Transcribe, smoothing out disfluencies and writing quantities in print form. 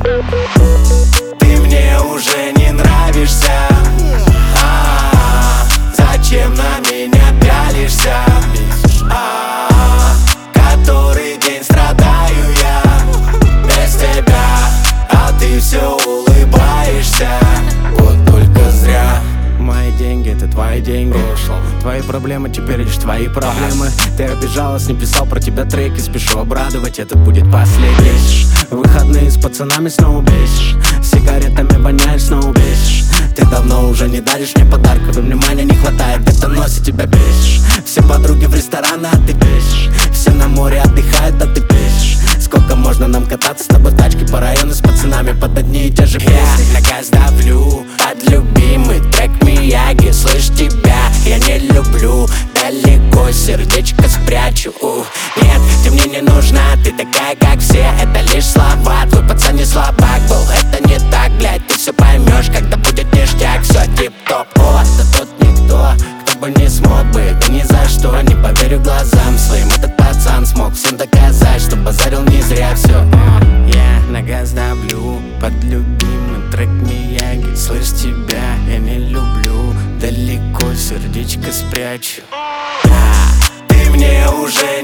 Ты мне уже не нравишься. Зачем на меня пялишься? Который день страдаю я без тебя, а ты все улыбаешься. Вот только зря. Мои деньги — это твои деньги. Твои проблемы теперь лишь твои проблемы. Ты обижалась, не писал про тебя треки. Спешу обрадовать, это будет последний. Выходные с пацанами снова бесишь. Сигаретами воняешь, снова бесишь. Ты давно уже не даришь мне подарков, и внимания не хватает, где-то носит тебя бесишь. Все подруги в рестораны, а ты бесишь. Все на море отдыхают, а ты бесишь. Сколько можно нам кататься с тобой в тачке по району с пацанами под одни и те же песни? Я на газ давлю под любимый трек Мияги. Слышь тебя, я не люблю, далеко сердечко спрячу. Нет, ты мне не нужна, ты такая, как все. Это лишь слова, твой пацан не слабак был. Это не так, блядь, ты все поймешь, когда будет ништяк. Все тип-топ, да тут никто, кто бы не смог бы, да ни за что. Не поверю глазам своим, этот пацан смог всем доказать, что базарил не зря все. Я на газ давлю под любимый трек Мияги. Слышь тебя, я не люблю, далеко сердечко спрячу. Ты мне уже